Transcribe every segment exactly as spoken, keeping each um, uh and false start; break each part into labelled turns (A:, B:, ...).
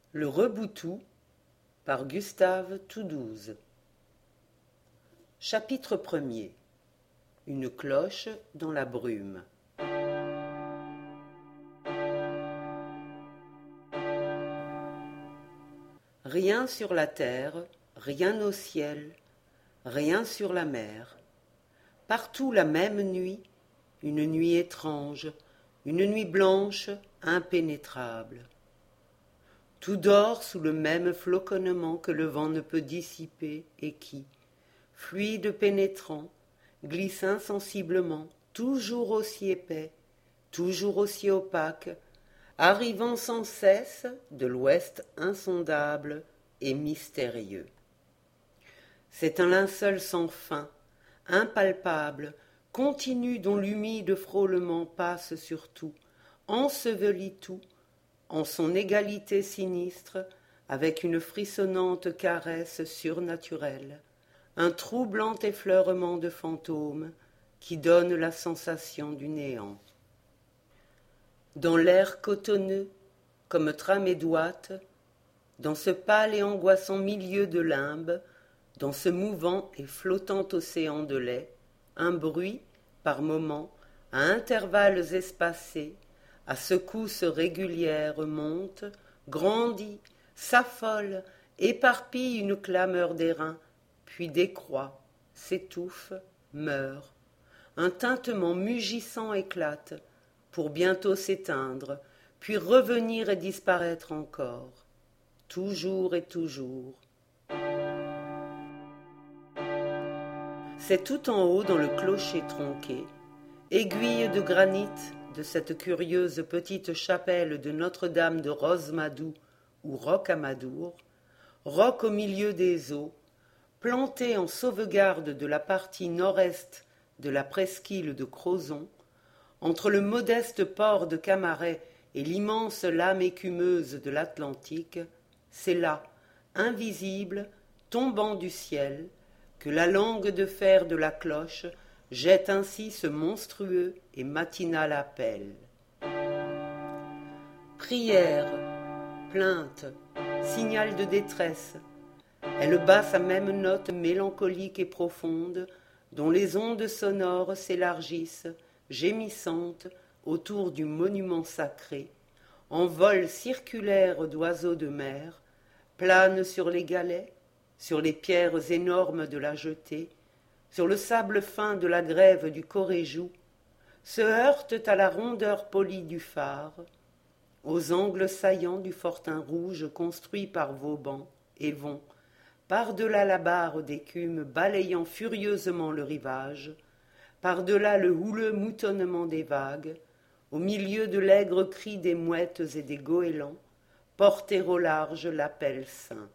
A: Le Reboutou par Gustave Toudouze. Chapitre premier. Une cloche dans la brume. Rien sur la terre, rien au ciel, rien sur la mer. Partout la même nuit, une nuit étrange, une nuit blanche, impénétrable. Tout dort sous le même floconnement que le vent ne peut dissiper et qui, fluide pénétrant, glisse insensiblement, toujours aussi épais, toujours aussi opaque, arrivant sans cesse de l'ouest insondable et mystérieux. C'est un linceul sans fin, impalpable, continu dont l'humide frôlement passe sur tout, ensevelit tout, en son égalité sinistre, avec une frissonnante caresse surnaturelle, un troublant effleurement de fantômes qui donne la sensation du néant. Dans l'air cotonneux, comme tramé d'ouate, dans ce pâle et angoissant milieu de limbe, dans ce mouvant et flottant océan de lait, un bruit, par moments, à intervalles espacés, à secousses régulières monte, grandit, s'affole, éparpille une clameur d'airain, puis décroît, s'étouffe, meurt. Un tintement mugissant éclate, pour bientôt s'éteindre, puis revenir et disparaître encore, toujours et toujours. C'est tout en haut dans le clocher tronqué, aiguille de granit de cette curieuse petite chapelle de Notre-Dame de Rosemadou ou Rocamadour, roc au milieu des eaux, plantée en sauvegarde de la partie nord-est de la presqu'île de Crozon, entre le modeste port de Camaret et l'immense lame écumeuse de l'Atlantique, c'est là, invisible, tombant du ciel, que la langue de fer de la cloche jette ainsi ce monstrueux et matinal appel. Prière, plainte, signal de détresse, elle bat sa même note mélancolique et profonde, dont les ondes sonores s'élargissent, gémissantes, autour du monument sacré, en vol circulaire d'oiseaux de mer, planent sur les galets, sur les pierres énormes de la jetée, sur le sable fin de la grève du Coréjou, se heurtent à la rondeur polie du phare, aux angles saillants du fortin rouge construit par Vauban, et vont, par-delà la barre d'écume balayant furieusement le rivage, par-delà le houleux moutonnement des vagues, au milieu de l'aigre cri des mouettes et des goélands, porter au large l'appel saint.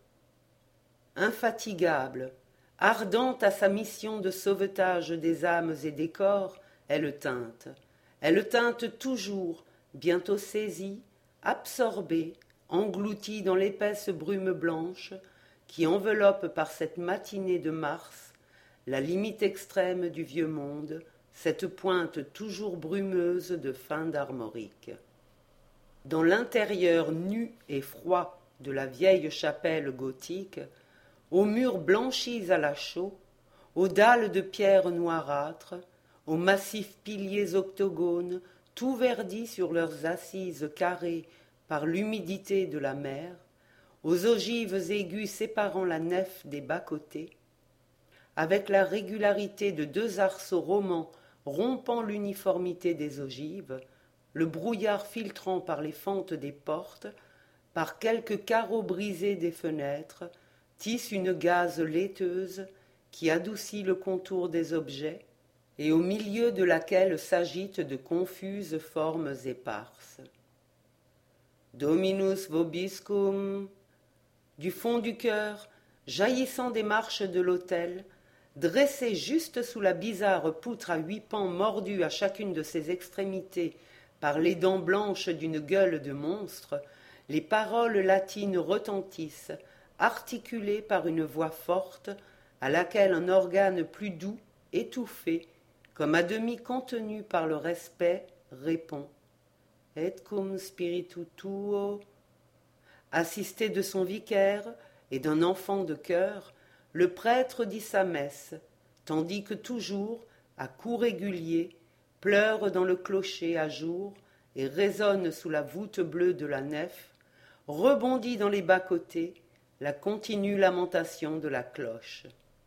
A: Infatigable, ardente à sa mission de sauvetage des âmes et des corps, elle teinte. Elle teinte toujours, bientôt saisie, absorbée, engloutie dans l'épaisse brume blanche qui enveloppe par cette matinée de mars la limite extrême du vieux monde, cette pointe toujours brumeuse de fin d'Armorique. Dans l'intérieur nu et froid de la vieille chapelle gothique, aux murs blanchis à la chaux, aux dalles de pierre noirâtre, aux massifs piliers octogones, tout verdis sur leurs assises carrées par l'humidité de la mer, aux ogives aiguës séparant la nef des bas-côtés, avec la régularité de deux arceaux romans rompant l'uniformité des ogives, le brouillard filtrant par les fentes des portes, par quelques carreaux brisés des fenêtres, tisse une gaze laiteuse qui adoucit le contour des objets et au milieu de laquelle s'agitent de confuses formes éparses. Dominus vobiscum. Du fond du cœur, jaillissant des marches de l'autel, dressé juste sous la bizarre poutre à huit pans mordue à chacune de ses extrémités par les dents blanches d'une gueule de monstre, les paroles latines retentissent, articulées par une voix forte, à laquelle un organe plus doux, étouffé, comme à demi contenu par le respect, répond. Et cum spiritu tuo. Assisté de son vicaire et d'un enfant de chœur, le prêtre dit sa messe, tandis que toujours, à coups réguliers, pleure dans le clocher à jour et résonne sous la voûte bleue de la nef, rebondit dans les bas-côtés la continue lamentation de la cloche.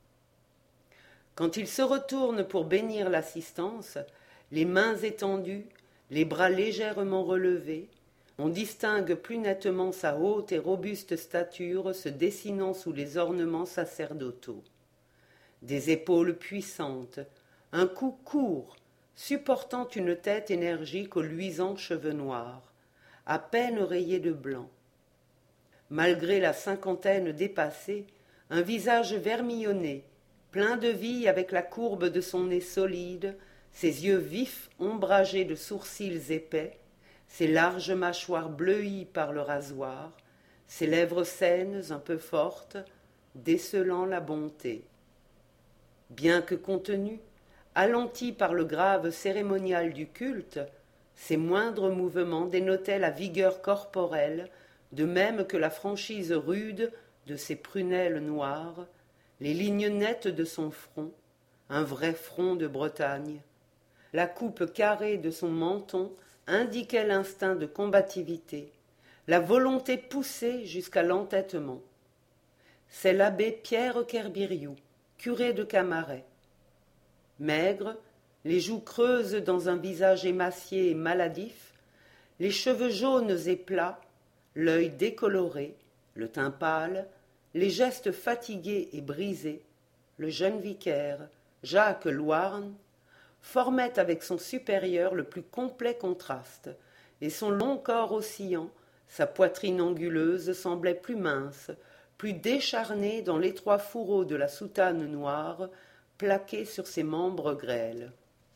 A: Quand il se retourne pour bénir l'assistance, les mains étendues, les bras légèrement relevés, on distingue plus nettement sa haute et robuste stature se dessinant sous les ornements sacerdotaux. Des épaules puissantes, un cou court, supportant une tête énergique aux luisants cheveux noirs, à peine rayés de blanc. Malgré la cinquantaine dépassée, un visage vermillonné, plein de vie avec la courbe de son nez solide, ses yeux vifs ombragés de sourcils épais, ses larges mâchoires bleuies par le rasoir, ses lèvres saines un peu fortes, décelant la bonté. Bien que contenu, alenti par le grave cérémonial du culte, ses moindres mouvements dénotaient la vigueur corporelle, de même que la franchise rude de ses prunelles noires, les lignes nettes de son front, un vrai front de Bretagne. La coupe carrée de son menton indiquait l'instinct de combativité, la volonté poussée jusqu'à l'entêtement. C'est l'abbé Pierre Kerbiriou, curé de Camaret. Maigre, les joues creuses dans un visage émacié et maladif, les cheveux jaunes et plats, l'œil décoloré, le teint pâle, les gestes fatigués et brisés, le jeune vicaire, Jacques Louarn, formait avec son supérieur le plus complet contraste, et son long corps oscillant, sa poitrine anguleuse semblait plus mince, plus décharnée dans l'étroit fourreau de la soutane noire, plaquée sur ses membres grêles.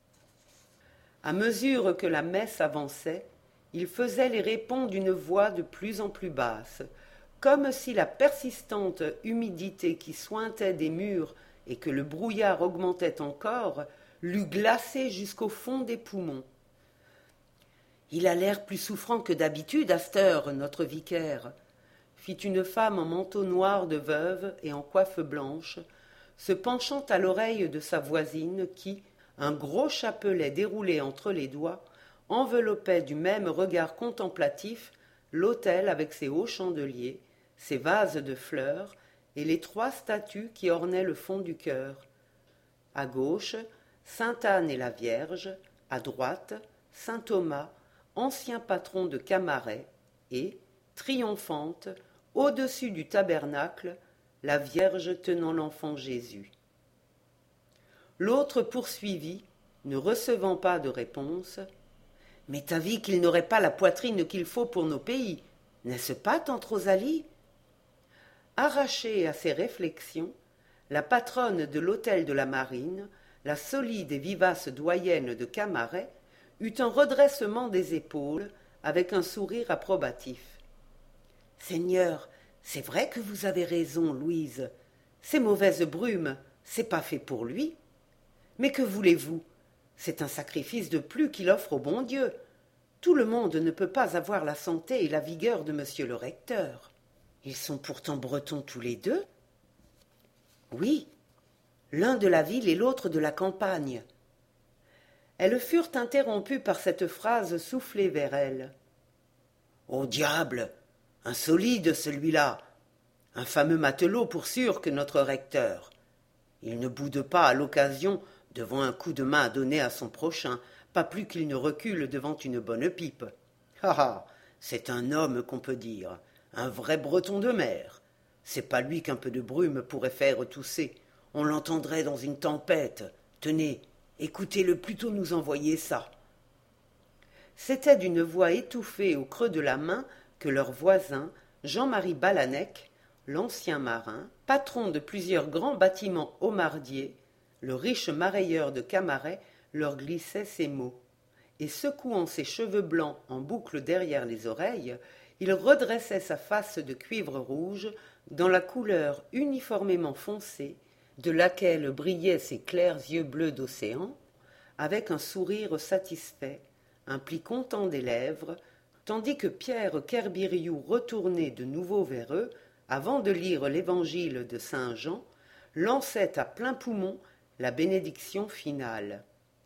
A: À mesure que la messe avançait, il faisait les répons d'une voix de plus en plus basse, comme si la persistante humidité qui suintait des murs et que le brouillard augmentait encore l'eût glacé jusqu'au fond des poumons. « Il a l'air plus souffrant que d'habitude, à cette heure, notre vicaire, » fit une femme en manteau noir de veuve et en coiffe blanche, se penchant à l'oreille de sa voisine qui, un gros chapelet déroulé entre les doigts, enveloppait du même regard contemplatif l'autel avec ses hauts chandeliers, ses vases de fleurs et les trois statues qui ornaient le fond du chœur. À gauche, sainte Anne et la Vierge, à droite, saint Thomas, ancien patron de Camaret, et, triomphante, au-dessus du tabernacle, la Vierge tenant l'enfant Jésus. L'autre poursuivit, ne recevant pas de réponse, « Mais t'avis qu'il n'aurait pas la poitrine qu'il faut pour nos pays, n'est-ce pas, tante Rosalie ?» Arrachée à ces réflexions, la patronne de l'hôtel de la Marine, la solide et vivace doyenne de Camaret, eut un redressement des épaules avec un sourire approbatif. « Seigneur, c'est vrai que vous avez raison, Louise. Ces mauvaises brumes, c'est pas fait pour lui. Mais que voulez-vous? C'est un sacrifice de plus qu'il offre au bon Dieu. Tout le monde ne peut pas avoir la santé et la vigueur de monsieur le recteur. Ils sont pourtant bretons tous les deux. Oui, l'un de la ville et l'autre de la campagne. » Elles furent interrompues par cette phrase soufflée vers elles. « Au diable! Un solide, celui-là! Un fameux matelot pour sûr que notre recteur. Il ne boude pas à l'occasion devant un coup de main à donner à son prochain, pas plus qu'il ne recule devant une bonne pipe. Ah ah, c'est un homme qu'on peut dire, un vrai breton de mer. C'est pas lui qu'un peu de brume pourrait faire tousser. On l'entendrait dans une tempête. Tenez, écoutez-le plutôt nous envoyer ça. » C'était d'une voix étouffée au creux de la main que leur voisin, Jean-Marie Balanec, l'ancien marin, patron de plusieurs grands bâtiments homardiers, le riche marailleur de Camaret, leur glissait ces mots. Et secouant ses cheveux blancs en boucle derrière les oreilles, il redressait sa face de cuivre rouge dans la couleur uniformément foncée de laquelle brillaient ses clairs yeux bleus d'océan, avec un sourire satisfait, un pli content des lèvres, tandis que Pierre Kerbiriou retournait de nouveau vers eux, avant de lire l'évangile de saint Jean, lançait à plein poumon la bénédiction finale.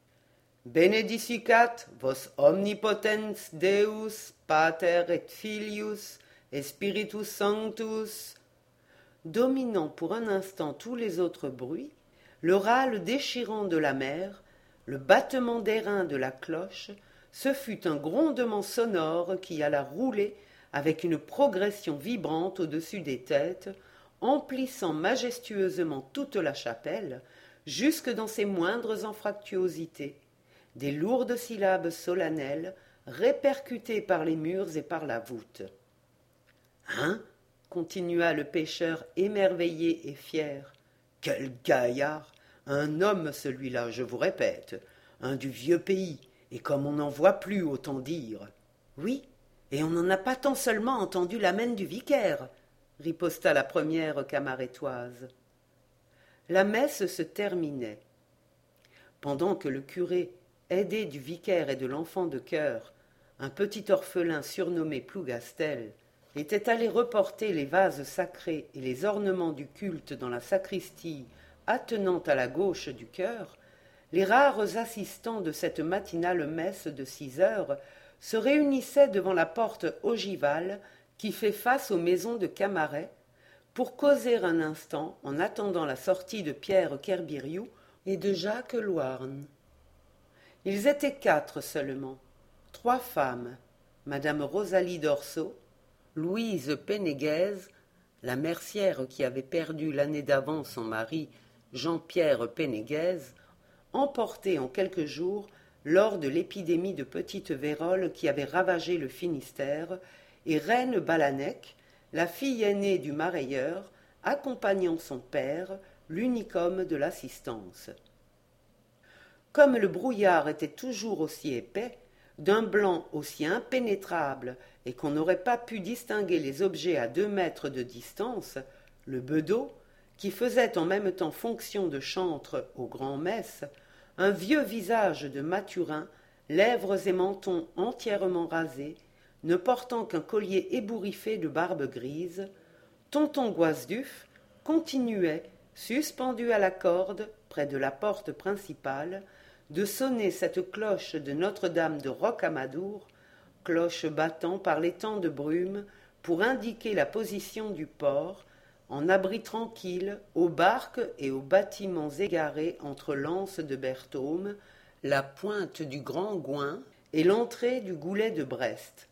A: Benedicicat vos omnipotens Deus, Pater et Filius, et Spiritus Sanctus. Dominant pour un instant tous les autres bruits, le râle déchirant de la mer, le battement d'airain de la cloche, ce fut un grondement sonore qui alla rouler avec une progression vibrante au-dessus des têtes, emplissant majestueusement toute la chapelle, jusque dans ses moindres anfractuosités, des lourdes syllabes solennelles répercutées par les murs et par la voûte. « Hein » continua le pêcheur émerveillé et fier. « Quel gaillard! Un homme celui-là, je vous répète, un du vieux pays, et comme on n'en voit plus, autant dire. »« Oui, et on n'en a pas tant seulement entendu l'amène du vicaire, » riposta la première camarettoise. La messe se terminait. Pendant que le curé, aidé du vicaire et de l'enfant de chœur, un petit orphelin surnommé Plougastel, était allé reporter les vases sacrés et les ornements du culte dans la sacristie attenant à la gauche du chœur, les rares assistants de cette matinale messe de six heures se réunissaient devant la porte ogivale qui fait face aux maisons de Camaret pour causer un instant en attendant la sortie de Pierre Kerbiriou et de Jacques Louarn. Ils étaient quatre seulement, trois femmes, madame Rosalie Dorsault, Louise Pénéguez, la mercière qui avait perdu l'année d'avant son mari, Jean-Pierre Pénéguez, emporté en quelques jours lors de l'épidémie de petite vérole qui avait ravagé le Finistère, et Reine Balanec, la fille aînée du marailleur, accompagnant son père, l'unique homme de l'assistance. Comme le brouillard était toujours aussi épais, d'un blanc aussi impénétrable et qu'on n'aurait pas pu distinguer les objets à deux mètres de distance, le bedeau, qui faisait en même temps fonction de chantre aux grands-messes, un vieux visage de Mathurin, lèvres et menton entièrement rasés, ne portant qu'un collier ébouriffé de barbe grise, tonton Goisduf continuait, suspendu à la corde près de la porte principale, de sonner cette cloche de Notre-Dame de Rocamadour, cloche battant par les temps de brume pour indiquer la position du port, en abri tranquille aux barques et aux bâtiments égarés entre l'anse de Berthaume, la pointe du Grand Gouin et l'entrée du Goulet de Brest.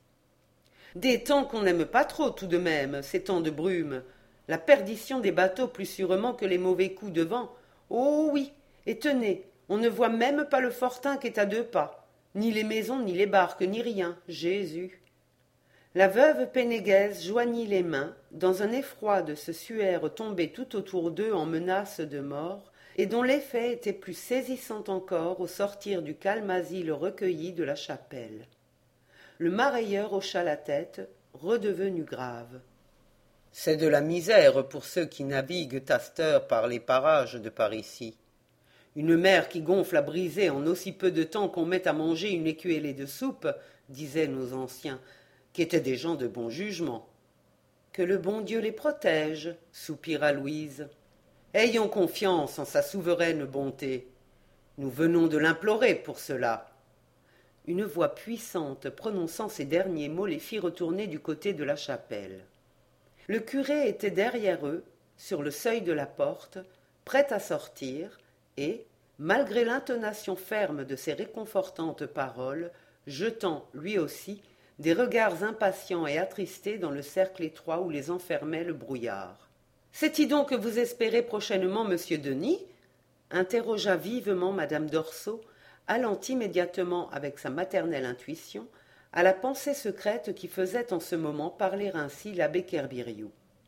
A: Des temps qu'on n'aime pas trop tout de même, ces temps de brume, la perdition des bateaux plus sûrement que les mauvais coups de vent. Oh oui, et tenez, on ne voit même pas le fortin qui est à deux pas, ni les maisons, ni les barques, ni rien, Jésus. La veuve Pénéguez joignit les mains, dans un effroi de ce suaire tombé tout autour d'eux en menace de mort, et dont l'effet était plus saisissant encore au sortir du calme asile recueilli de la chapelle. Le marailleur hocha la tête, redevenu grave. « C'est de la misère pour ceux qui naviguent à cette heure par les parages de par ici. Une mer qui gonfle à briser en aussi peu de temps qu'on met à manger une écuellée de soupe, disaient nos anciens, qui étaient des gens de bon jugement. »« Que le bon Dieu les protège, soupira Louise. Ayons confiance en sa souveraine bonté. Nous venons de l'implorer pour cela. » Une voix puissante prononçant ces derniers mots les fit retourner du côté de la chapelle. Le curé était derrière eux, sur le seuil de la porte, prêt à sortir, et, malgré l'intonation ferme de ses réconfortantes paroles, jetant, lui aussi, des regards impatients et attristés dans le cercle étroit où les enfermait le brouillard. « C'est-y donc que vous espérez prochainement monsieur Denis ?» interrogea vivement madame Dorsault, allant immédiatement avec sa maternelle intuition à la pensée secrète qui faisait en ce moment parler ainsi l'abbé Kerbiriou.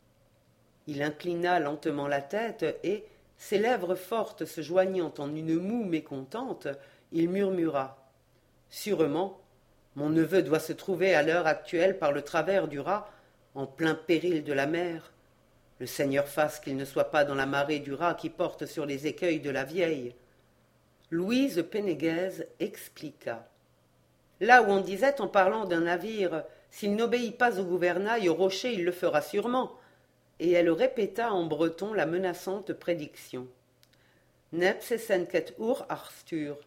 A: Il inclina lentement la tête et, ses lèvres fortes se joignant en une moue mécontente, il murmura « Sûrement, mon neveu doit se trouver à l'heure actuelle par le travers du Raz, en plein péril de la mer. Le Seigneur fasse qu'il ne soit pas dans la marée du Raz qui porte sur les écueils de la vieille. » Louise Pénéguez expliqua. Là où on disait en parlant d'un navire, s'il n'obéit pas au gouvernail, au rocher, il le fera sûrement. Et elle répéta en breton la menaçante prédiction. Nepsesenket ur arstur,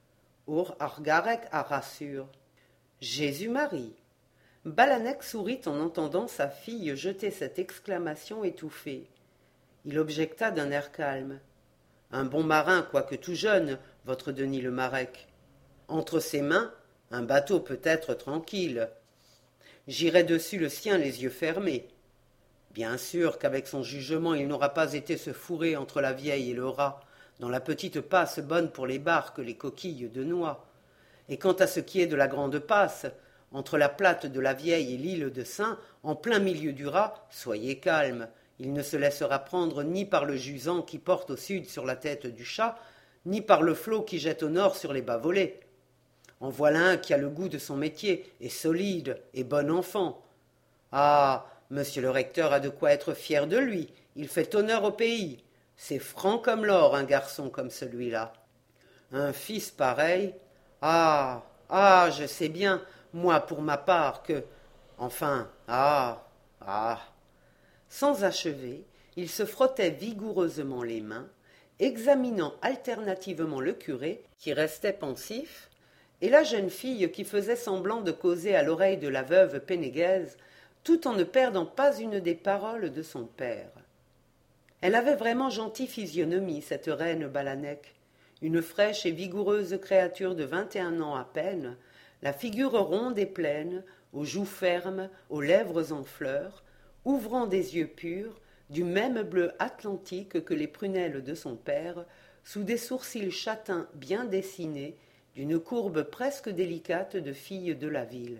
A: ur argarek arassur. Jésus-Marie. Balanek sourit en entendant sa fille jeter cette exclamation étouffée. Il objecta d'un air calme. Un bon marin, quoique tout jeune, votre Denis le Marec. Entre ses mains, un bateau peut être tranquille. J'irai dessus le sien les yeux fermés. Bien sûr qu'avec son jugement il n'aura pas été se fourrer entre la vieille et le rat, dans la petite passe bonne pour les barques, les coquilles de noix. Et quant à ce qui est de la grande passe, entre la plate de la vieille et l'île de Saint, en plein milieu du rat, soyez calme, il ne se laissera prendre ni par le jusant qui porte au sud sur la tête du chat, ni par le flot qui jette au nord sur les bas-volés. En voilà un qui a le goût de son métier, est solide et bon enfant. Ah, monsieur le recteur a de quoi être fier de lui, il fait honneur au pays. C'est franc comme l'or, un garçon comme celui-là. Un fils pareil. Ah, ah, je sais bien, moi pour ma part, que... Enfin, ah, ah. Sans achever, il se frottait vigoureusement les mains, examinant alternativement le curé, qui restait pensif, et la jeune fille qui faisait semblant de causer à l'oreille de la veuve pénégaise, tout en ne perdant pas une des paroles de son père. Elle avait vraiment gentille physionomie, cette reine Balanek, une fraîche et vigoureuse créature de vingt et un ans à peine, la figure ronde et pleine, aux joues fermes, aux lèvres en fleurs, ouvrant des yeux purs, du même bleu atlantique que les prunelles de son père, sous des sourcils châtains bien dessinés, d'une courbe presque délicate de fille de la ville.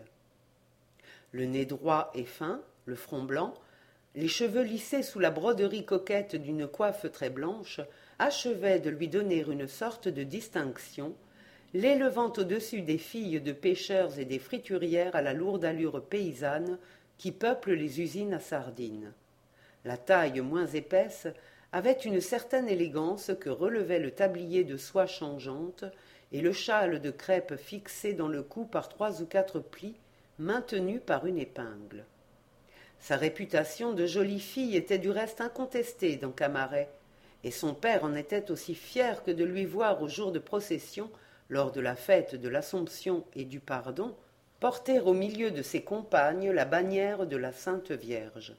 A: Le nez droit et fin, le front blanc, les cheveux lissés sous la broderie coquette d'une coiffe très blanche, achevaient de lui donner une sorte de distinction, l'élevant au-dessus des filles de pêcheurs et des friturières à la lourde allure paysanne qui peuplent les usines à sardines. La taille moins épaisse avait une certaine élégance que relevait le tablier de soie changeante et le châle de crêpe fixé dans le cou par trois ou quatre plis maintenus par une épingle. Sa réputation de jolie fille était du reste incontestée dans Camaret, et son père en était aussi fier que de lui voir au jour de procession, lors de la fête de l'Assomption et du Pardon, porter au milieu de ses compagnes la bannière de la Sainte Vierge.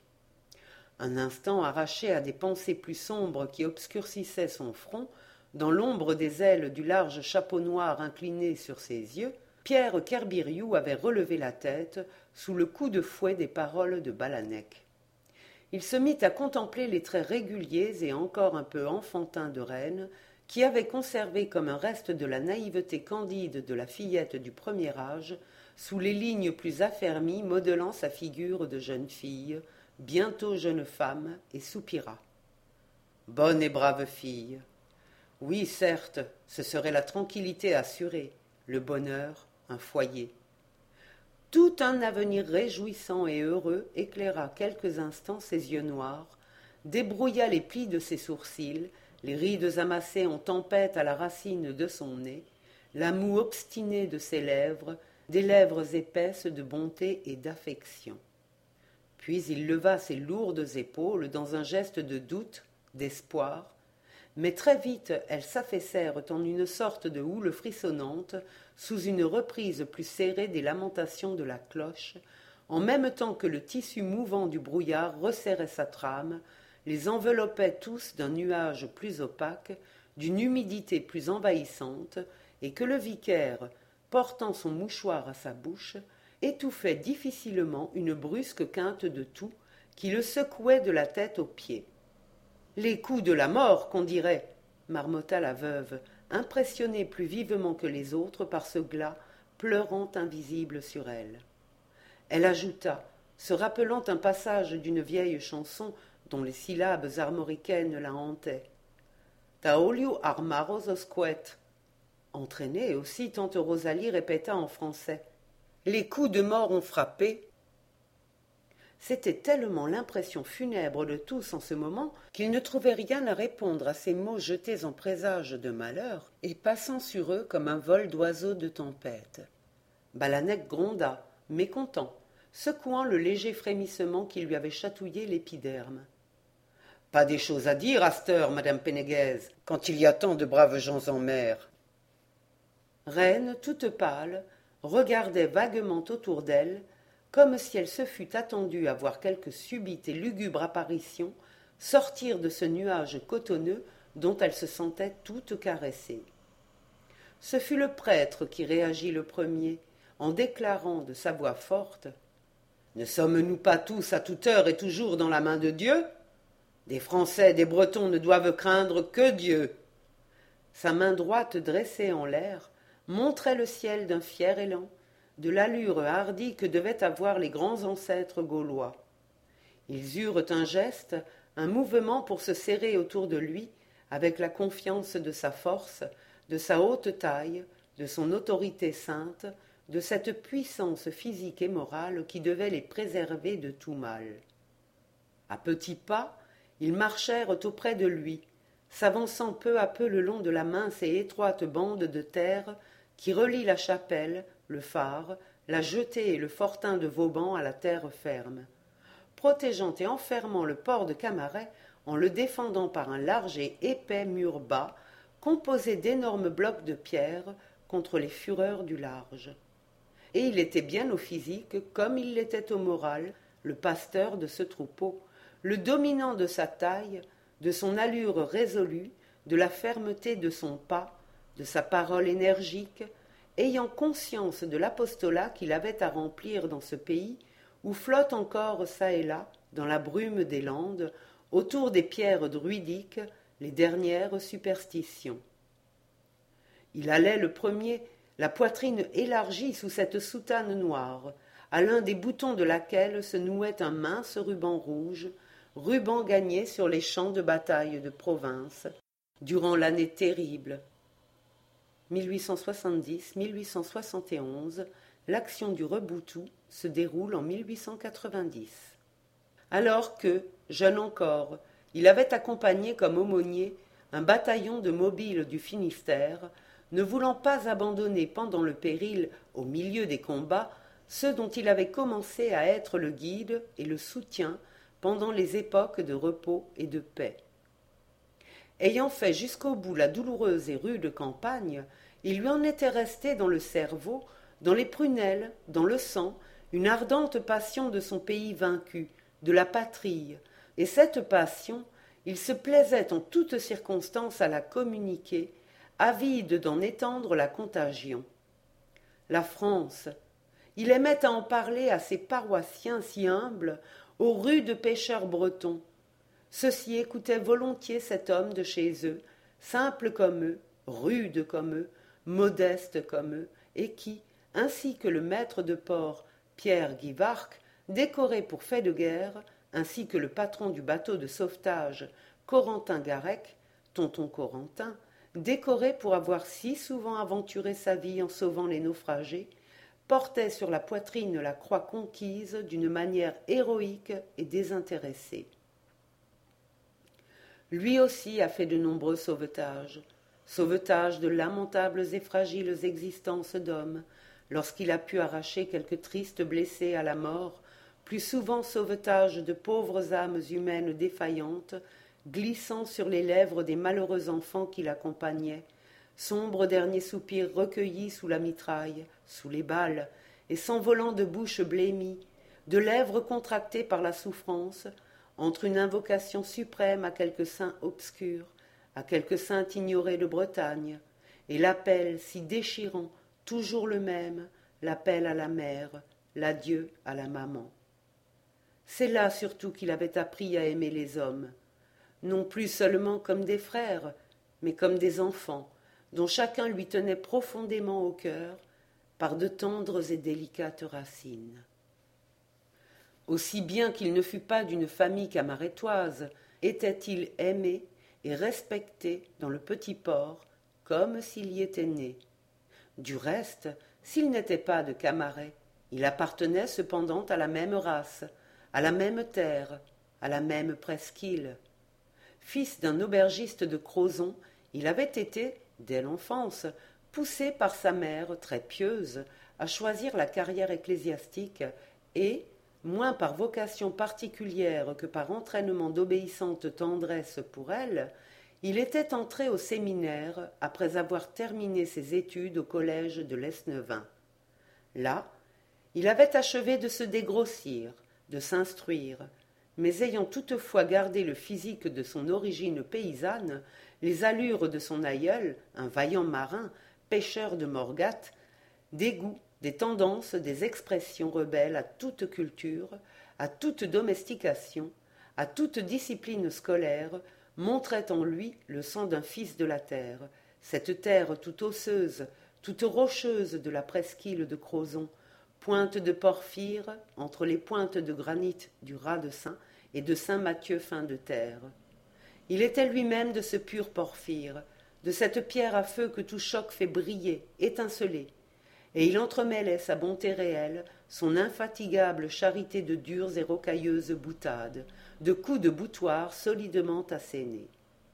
A: Un instant arraché à des pensées plus sombres qui obscurcissaient son front, dans l'ombre des ailes du large chapeau noir incliné sur ses yeux, Pierre Kerbiriou avait relevé la tête sous le coup de fouet des paroles de Balanek. Il se mit à contempler les traits réguliers et encore un peu enfantins de reine, qui avait conservé comme un reste de la naïveté candide de la fillette du premier âge, sous les lignes plus affermies modelant sa figure de jeune fille, bientôt jeune femme, et soupira. Bonne et brave fille. Oui, certes, ce serait la tranquillité assurée, le bonheur, un foyer. Tout un avenir réjouissant et heureux éclaira quelques instants ses yeux noirs, débrouilla les plis de ses sourcils, les rides amassées en tempête à la racine de son nez, la moue obstinée de ses lèvres, des lèvres épaisses de bonté et d'affection. Puis il leva ses lourdes épaules dans un geste de doute, d'espoir, mais très vite elles s'affaissèrent en une sorte de houle frissonnante sous une reprise plus serrée des lamentations de la cloche, en même temps que le tissu mouvant du brouillard resserrait sa trame, les enveloppait tous d'un nuage plus opaque, d'une humidité plus envahissante, et que le vicaire, portant son mouchoir à sa bouche, étouffait difficilement une brusque quinte de toux qui le secouait de la tête aux pieds. Les coups de la mort, qu'on dirait, marmotta la veuve, impressionnée plus vivement que les autres par ce glas pleurant invisible sur elle. Elle ajouta, se rappelant un passage d'une vieille chanson dont les syllabes armoricaines la hantaient. Taoliu armaros osquet. Entraînée aussi, tante Rosalie répéta en français. Les coups de mort ont frappé. C'était tellement l'impression funèbre de tous en ce moment qu'ils ne trouvaient rien à répondre à ces mots jetés en présage de malheur et passant sur eux comme un vol d'oiseaux de tempête. Balanec gronda, mécontent, secouant le léger frémissement qui lui avait chatouillé l'épiderme. « Pas des choses à dire à cette heure, madame Pénéguez, quand il y a tant de braves gens en mer. » Reine, toute pâle, regardait vaguement autour d'elle, comme si elle se fût attendue à voir quelque subite et lugubre apparition sortir de ce nuage cotonneux dont elle se sentait toute caressée. Ce fut le prêtre qui réagit le premier, en déclarant de sa voix forte « Ne sommes-nous pas tous à toute heure et toujours dans la main de Dieu ? Des Français et des Bretons ne doivent craindre que Dieu. » Sa main droite dressée en l'air montrait le ciel d'un fier élan, de l'allure hardie que devaient avoir les grands ancêtres gaulois. Ils eurent un geste, un mouvement pour se serrer autour de lui, avec la confiance de sa force, de sa haute taille, de son autorité sainte, de cette puissance physique et morale qui devait les préserver de tout mal. À petits pas, ils marchèrent auprès de lui, s'avançant peu à peu le long de la mince et étroite bande de terre qui relie la chapelle, le phare, la jetée et le fortin de Vauban à la terre ferme, protégeant et enfermant le port de Camaret en le défendant par un large et épais mur bas, composé d'énormes blocs de pierre contre les fureurs du large. Et il était bien au physique, comme il l'était au moral, le pasteur de ce troupeau, le dominant de sa taille, de son allure résolue, de la fermeté de son pas, de sa parole énergique, ayant conscience de l'apostolat qu'il avait à remplir dans ce pays où flotte encore çà et là, dans la brume des landes, autour des pierres druidiques, les dernières superstitions. Il allait le premier, la poitrine élargie sous cette soutane noire, à l'un des boutons de laquelle se nouait un mince ruban rouge, ruban gagné sur les champs de bataille de province, durant l'année terrible. mille huit cent soixante-dix à mille huit cent soixante et onze, l'action du Reboutou se déroule en mille huit cent quatre-vingt-dix. Alors que, jeune encore, il avait accompagné comme aumônier un bataillon de mobiles du Finistère, ne voulant pas abandonner pendant le péril, au milieu des combats, ceux dont il avait commencé à être le guide et le soutien pendant les époques de repos et de paix. Ayant fait jusqu'au bout la douloureuse et rude campagne, il lui en était resté dans le cerveau, dans les prunelles, dans le sang, une ardente passion de son pays vaincu, de la patrie, et cette passion, il se plaisait en toutes circonstances à la communiquer, avide d'en étendre la contagion. La France, il aimait à en parler à ses paroissiens si humbles, aux rudes pêcheurs bretons. Ceux-ci écoutaient volontiers cet homme de chez eux, simple comme eux, rude comme eux, modeste comme eux, et qui, ainsi que le maître de port Pierre Guivarc, décoré pour fait de guerre, ainsi que le patron du bateau de sauvetage Corentin Garec, tonton Corentin, décoré pour avoir si souvent aventuré sa vie en sauvant les naufragés, portait sur la poitrine la croix conquise d'une manière héroïque et désintéressée. Lui aussi a fait de nombreux sauvetages, sauvetages de lamentables et fragiles existences d'hommes, lorsqu'il a pu arracher quelques tristes blessés à la mort, plus souvent sauvetage de pauvres âmes humaines défaillantes, glissant sur les lèvres des malheureux enfants qui l'accompagnaient, sombres derniers soupirs recueillis sous la mitraille, sous les balles, et s'envolant de bouches blêmies, de lèvres contractées par la souffrance, entre une invocation suprême à quelque saint obscur, à quelque saint ignoré de Bretagne, et l'appel si déchirant, toujours le même, l'appel à la mère, l'adieu à la maman. C'est là surtout qu'il avait appris à aimer les hommes, non plus seulement comme des frères, mais comme des enfants, dont chacun lui tenait profondément au cœur, par de tendres et délicates racines. Aussi bien qu'il ne fût pas d'une famille camarettoise, était-il aimé et respecté dans le petit port, comme s'il y était né. Du reste, s'il n'était pas de Camaret, il appartenait cependant à la même race, à la même terre, à la même presqu'île. Fils d'un aubergiste de Crozon, il avait été, dès l'enfance, poussé par sa mère, très pieuse, à choisir la carrière ecclésiastique et, moins par vocation particulière que par entraînement d'obéissante tendresse pour elle, il était entré au séminaire après avoir terminé ses études au collège de Lesneven. Là, il avait achevé de se dégrossir, de s'instruire, mais ayant toutefois gardé le physique de son origine paysanne, les allures de son aïeul, un vaillant marin, pêcheur de Morgat, des goûts, des tendances, des expressions rebelles à toute culture, à toute domestication, à toute discipline scolaire, montrait en lui le sang d'un fils de la terre, cette terre toute osseuse, toute rocheuse de la presqu'île de Crozon, pointe de porphyre entre les pointes de granit du raz de Saint et de Saint-Mathieu fin de terre. Il était lui-même de ce pur porphyre, de cette pierre à feu que tout choc fait briller, étinceler, et il entremêlait sa bonté réelle, son infatigable charité de dures et rocailleuses boutades, de coups de boutoir solidement assénés.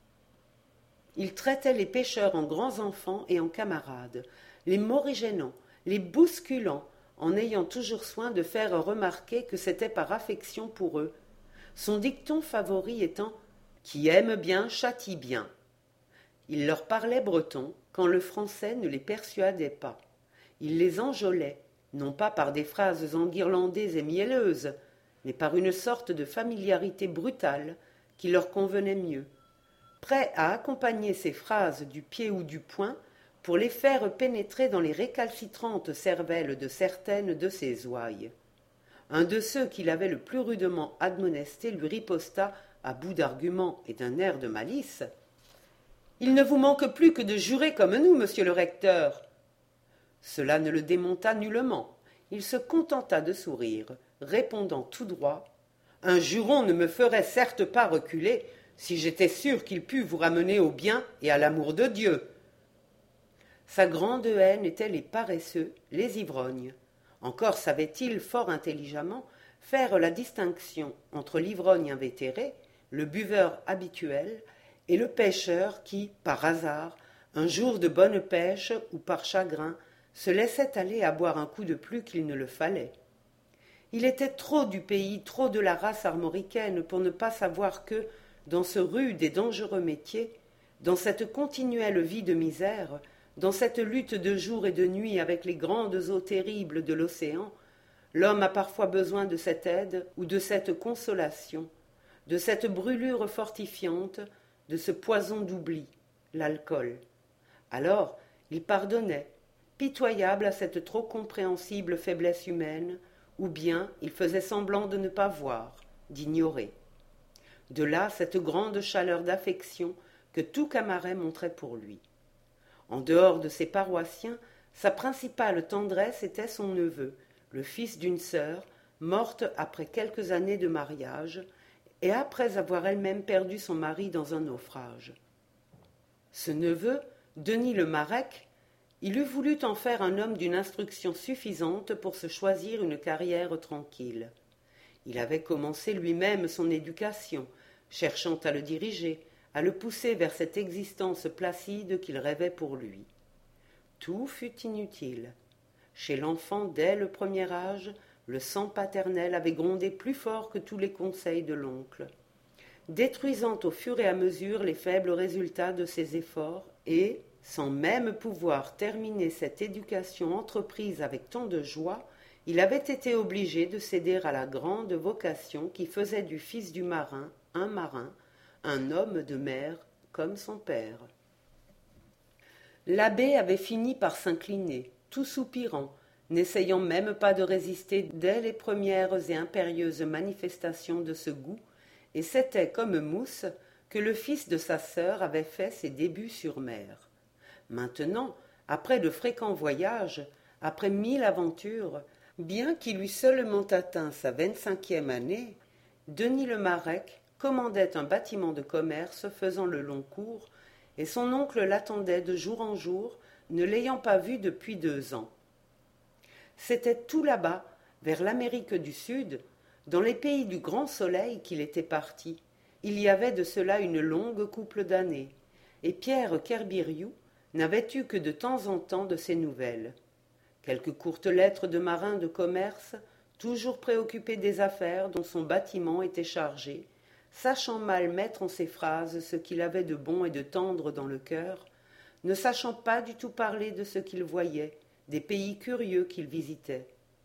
A: Il traitait les pêcheurs en grands enfants et en camarades, les morigénant, les bousculant, en ayant toujours soin de faire remarquer que c'était par affection pour eux, son dicton favori étant « qui aime bien châtie bien ». Il leur parlait breton quand le français ne les persuadait pas. Il les enjolait, non pas par des phrases enguirlandées et mielleuses, mais par une sorte de familiarité brutale qui leur convenait mieux, prêt à accompagner ces phrases du pied ou du poing pour les faire pénétrer dans les récalcitrantes cervelles de certaines de ses ouailles. Un de ceux qui l'avait le plus rudement admonesté lui riposta, à bout d'arguments et d'un air de malice, « Il ne vous manque plus que de jurer comme nous, monsieur le recteur !» Cela ne le démonta nullement. Il se contenta de sourire, répondant tout droit, « Un juron ne me ferait certes pas reculer si j'étais sûr qu'il pût vous ramener au bien et à l'amour de Dieu. » Sa grande haine était les paresseux, les ivrognes. Encore savait-il fort intelligemment faire la distinction entre l'ivrogne invétéré, le buveur habituel, et le pêcheur qui, par hasard, un jour de bonne pêche ou par chagrin, se laissait aller à boire un coup de plus qu'il ne le fallait. Il était trop du pays, trop de la race armoricaine pour ne pas savoir que, dans ce rude et dangereux métier, dans cette continuelle vie de misère, dans cette lutte de jour et de nuit avec les grandes eaux terribles de l'océan, l'homme a parfois besoin de cette aide ou de cette consolation, de cette brûlure fortifiante, de ce poison d'oubli, l'alcool. Alors, il pardonnait, pitoyable à cette trop compréhensible faiblesse humaine, ou bien il faisait semblant de ne pas voir, d'ignorer. De là cette grande chaleur d'affection que tout Camaret montrait pour lui. En dehors de ses paroissiens, sa principale tendresse était son neveu, le fils d'une sœur, morte après quelques années de mariage, et après avoir elle-même perdu son mari dans un naufrage. Ce neveu, Denis le Marec, il eût voulu en faire un homme d'une instruction suffisante pour se choisir une carrière tranquille. Il avait commencé lui-même son éducation, cherchant à le diriger, à le pousser vers cette existence placide qu'il rêvait pour lui. Tout fut inutile. Chez l'enfant, dès le premier âge, le sang paternel avait grondé plus fort que tous les conseils de l'oncle, détruisant au fur et à mesure les faibles résultats de ses efforts et, sans même pouvoir terminer cette éducation entreprise avec tant de joie, il avait été obligé de céder à la grande vocation qui faisait du fils du marin un marin, un homme de mer comme son père. L'abbé avait fini par s'incliner, tout soupirant, n'essayant même pas de résister dès les premières et impérieuses manifestations de ce goût, et c'était comme Mousse que le fils de sa sœur avait fait ses débuts sur mer. Maintenant, après de fréquents voyages, après mille aventures, bien qu'il eût seulement atteint sa vingt-cinquième année, Denis le Marec commandait un bâtiment de commerce faisant le long cours, et son oncle l'attendait de jour en jour, ne l'ayant pas vu depuis deux ans. C'était tout là-bas, vers l'Amérique du Sud, dans les pays du grand soleil qu'il était parti. Il y avait de cela une longue couple d'années, et Pierre Kerbiriou n'avait eu que de temps en temps de ses nouvelles. quelques courtes lettres de marins de commerce, toujours préoccupé des affaires dont son bâtiment était chargé, sachant mal mettre en ses phrases ce qu'il avait de bon et de tendre dans le cœur, ne sachant pas du tout parler de ce qu'il voyait, des pays curieux qu'il visitait.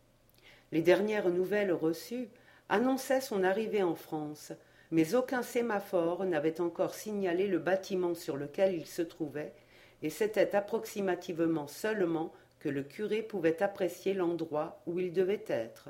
A: Les dernières nouvelles reçues annonçaient son arrivée en France, mais aucun sémaphore n'avait encore signalé le bâtiment sur lequel il se trouvait, et c'était approximativement seulement que le curé pouvait apprécier l'endroit où il devait être.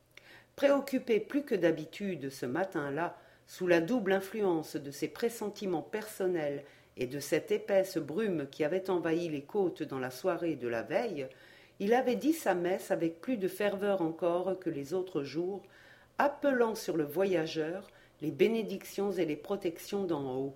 A: Préoccupé plus que d'habitude ce matin-là, sous la double influence de ses pressentiments personnels et de cette épaisse brume qui avait envahi les côtes dans la soirée de la veille, il avait dit sa messe avec plus de ferveur encore que les autres jours, appelant sur le voyageur les bénédictions et les protections d'en haut.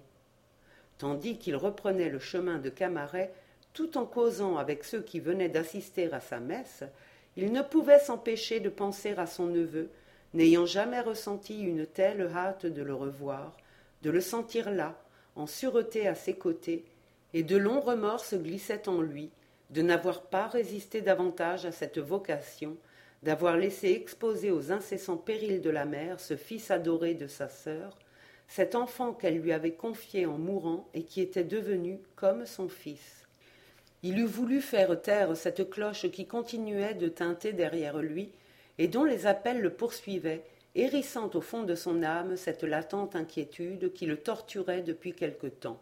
A: Tandis qu'il reprenait le chemin de Camaret, tout en causant avec ceux qui venaient d'assister à sa messe, il ne pouvait s'empêcher de penser à son neveu, n'ayant jamais ressenti une telle hâte de le revoir, de le sentir là, en sûreté à ses côtés, et de longs remords se glissaient en lui, de n'avoir pas résisté davantage à cette vocation, d'avoir laissé exposer aux incessants périls de la mer ce fils adoré de sa sœur, cet enfant qu'elle lui avait confié en mourant et qui était devenu comme son fils. Il eût voulu faire taire cette cloche qui continuait de tinter derrière lui et dont les appels le poursuivaient, hérissant au fond de son âme cette latente inquiétude qui le torturait depuis quelque temps.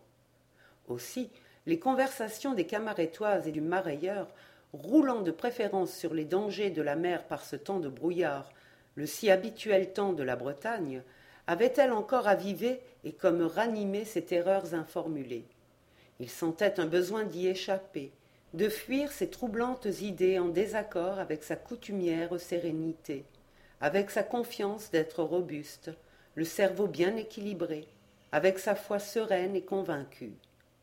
A: Aussi, les conversations des Camaretoises et du Marailleur, roulant de préférence sur les dangers de la mer par ce temps de brouillard, le si habituel temps de la Bretagne, avait-elle encore avivé et comme ranimé ses terreurs informulées. Il sentait un besoin d'y échapper, de fuir ces troublantes idées en désaccord avec sa coutumière sérénité, avec sa confiance d'être robuste, le cerveau bien équilibré, avec sa foi sereine et convaincue.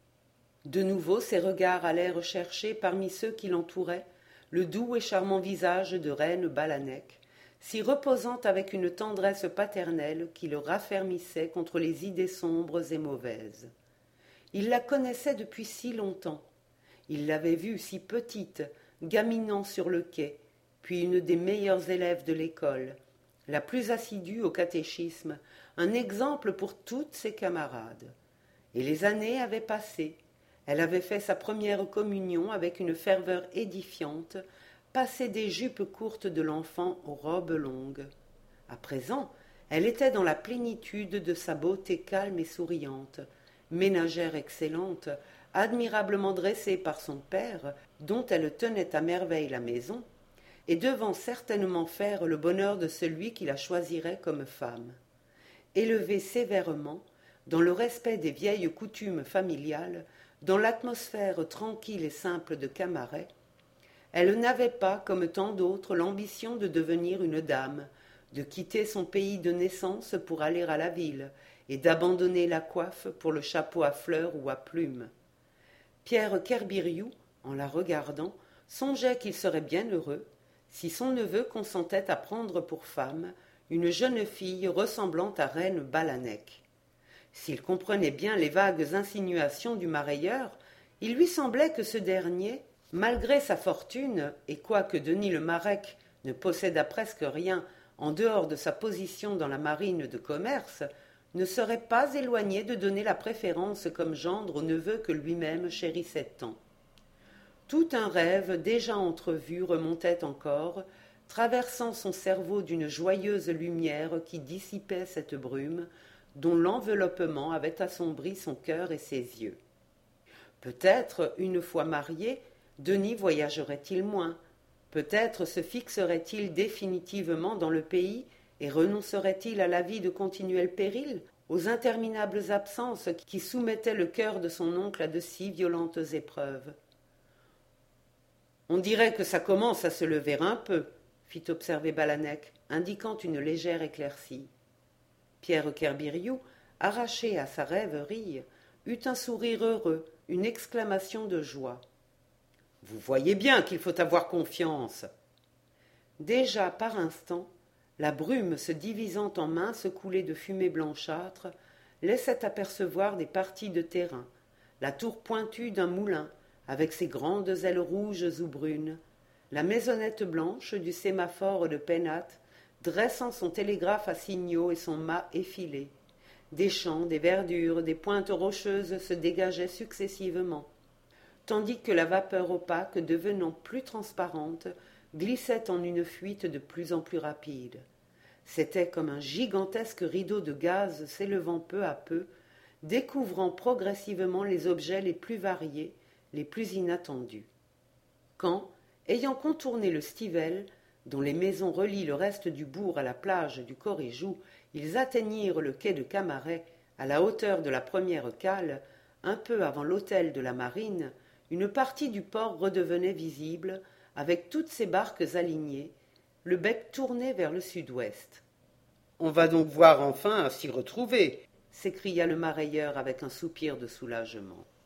A: De nouveau ses regards allèrent chercher parmi ceux qui l'entouraient le doux et charmant visage de reine Balanec, si reposant avec une tendresse paternelle qui le raffermissait contre les idées sombres et mauvaises. Il la connaissait depuis si longtemps. Il l'avait vue si petite, gaminant sur le quai, puis une des meilleures élèves de l'école, la plus assidue au catéchisme, un exemple pour toutes ses camarades. Et les années avaient passé. Elle avait fait sa première communion avec une ferveur édifiante, passé des jupes courtes de l'enfant aux robes longues. À présent, elle était dans la plénitude de sa beauté calme et souriante, ménagère excellente, admirablement dressée par son père, dont elle tenait à merveille la maison, et devant certainement faire le bonheur de celui qui la choisirait comme femme. Élevée sévèrement, dans le respect des vieilles coutumes familiales, dans l'atmosphère tranquille et simple de Camaret, elle n'avait pas, comme tant d'autres, l'ambition de devenir une dame, de quitter son pays de naissance pour aller à la ville, et d'abandonner la coiffe pour le chapeau à fleurs ou à plumes. Pierre Kerbiriou, en la regardant, songeait qu'il serait bien heureux si son neveu consentait à prendre pour femme une jeune fille ressemblant à reine Balanec. S'il comprenait bien les vagues insinuations du Marailleur, il lui semblait que ce dernier, malgré sa fortune, et quoique Denis le Marec ne possédât presque rien en dehors de sa position dans la marine de commerce, ne serait pas éloigné de donner la préférence comme gendre au neveu que lui-même chérissait tant. Tout un rêve déjà entrevu remontait encore, traversant son cerveau d'une joyeuse lumière qui dissipait cette brume, dont l'enveloppement avait assombri son cœur et ses yeux. Peut-être, une fois marié, Denis voyagerait-il moins, peut-être se fixerait-il définitivement dans le pays et renoncerait-il à la vie de continuel péril, aux interminables absences qui soumettaient le cœur de son oncle à de si violentes épreuves. « On dirait que ça commence à se lever un peu, » fit observer Balanec, indiquant une légère éclaircie. Pierre Kerbiriou, arraché à sa rêverie, eut un sourire heureux, une exclamation de joie. « Vous voyez bien qu'il faut avoir confiance. » Déjà, par instants, la brume se divisant en minces coulées de fumée blanchâtre laissait apercevoir des parties de terrain, la tour pointue d'un moulin, avec ses grandes ailes rouges ou brunes, la maisonnette blanche du sémaphore de Penat, dressant son télégraphe à signaux et son mât effilé. Des champs, des verdures, des pointes rocheuses se dégageaient successivement, tandis que la vapeur opaque, devenant plus transparente, glissait en une fuite de plus en plus rapide. C'était comme un gigantesque rideau de gaz s'élevant peu à peu, découvrant progressivement les objets les plus variés, les plus inattendus. Quand, ayant contourné le Stivell, dont les maisons relient le reste du bourg à la plage du Coréjou, ils atteignirent le quai de Camaret, à la hauteur de la première cale, un peu avant l'hôtel de la Marine, une partie du port redevenait visible, avec toutes ses barques alignées, le bec tourné vers le sud-ouest. « On va donc voir enfin à s'y retrouver !» s'écria le marailleur avec un soupir de soulagement.